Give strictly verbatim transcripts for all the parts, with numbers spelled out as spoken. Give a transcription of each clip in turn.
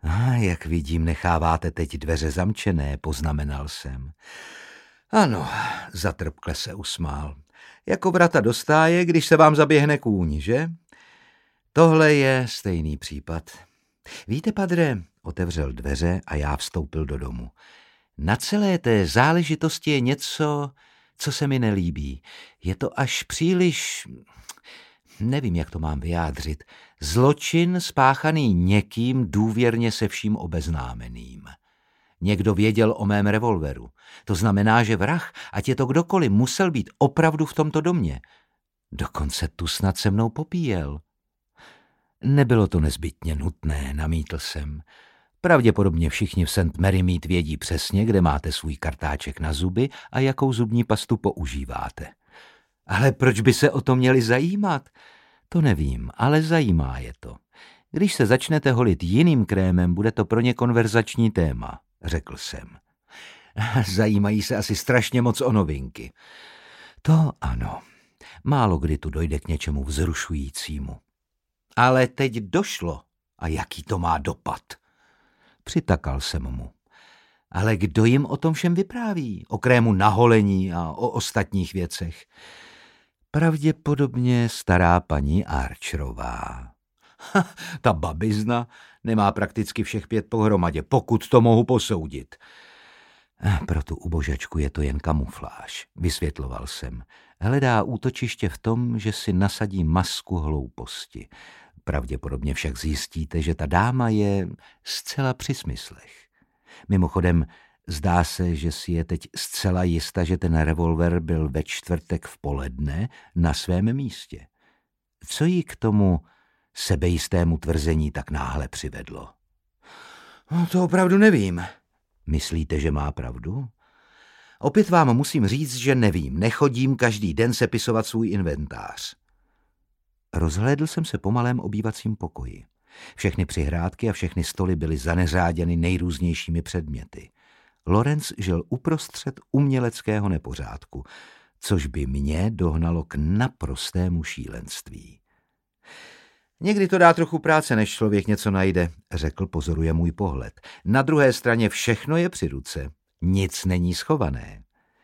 A jak vidím, necháváte teď dveře zamčené, poznamenal jsem. Ano, zatrpkle se usmál. Jako vrata do stáje, když se vám zaběhne kůň, že? Tohle je stejný případ. Víte, padre, otevřel dveře a já vstoupil do domu. Na celé té záležitosti je něco, co se mi nelíbí. Je to až příliš, nevím, jak to mám vyjádřit, zločin spáchaný někým důvěrně se vším obeznámeným. Někdo věděl o mém revolveru. To znamená, že vrah, ať je to kdokoliv, musel být opravdu v tomto domě. Dokonce tu snad se mnou popíjel. Nebylo to nezbytně nutné, namítl jsem. Pravděpodobně všichni v Saint Mary Mead vědí přesně, kde máte svůj kartáček na zuby a jakou zubní pastu používáte. Ale proč by se o to měli zajímat? To nevím, ale zajímá je to. Když se začnete holit jiným krémem, bude to pro ně konverzační téma, řekl jsem. Zajímají se asi strašně moc o novinky. To ano, málo kdy tu dojde k něčemu vzrušujícímu. Ale teď došlo. A jaký to má dopad? Přitakal jsem mu. Ale kdo jim o tom všem vypráví? O krému na holení a o ostatních věcech? Pravděpodobně stará paní Archerová. Ha, ta babizna nemá prakticky všech pět pohromadě, pokud to mohu posoudit. Pro tu ubožačku je to jen kamufláž, vysvětloval jsem. Hledá útočiště v tom, že si nasadí masku hlouposti. Pravděpodobně však zjistíte, že ta dáma je zcela při smyslech. Mimochodem, zdá se, že si je teď zcela jista, že ten revolver byl ve čtvrtek v poledne na svém místě. Co jí k tomu sebejistému tvrzení tak náhle přivedlo? No, to opravdu nevím. Myslíte, že má pravdu? Opět vám musím říct, že nevím. Nechodím každý den sepisovat svůj inventář. Rozhlédl jsem se po malém obývacím pokoji. Všechny přihrádky a všechny stoly byly zaneřáděny nejrůznějšími předměty. Lorenz žil uprostřed uměleckého nepořádku, což by mě dohnalo k naprostému šílenství. Někdy to dá trochu práce, než člověk něco najde, řekl, pozoruje můj pohled. Na druhé straně všechno je při ruce. Nic není schované.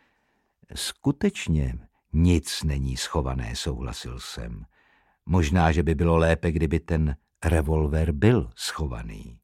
Skutečně nic není schované, souhlasil jsem. Možná, že by bylo lépe, kdyby ten revolver byl schovaný.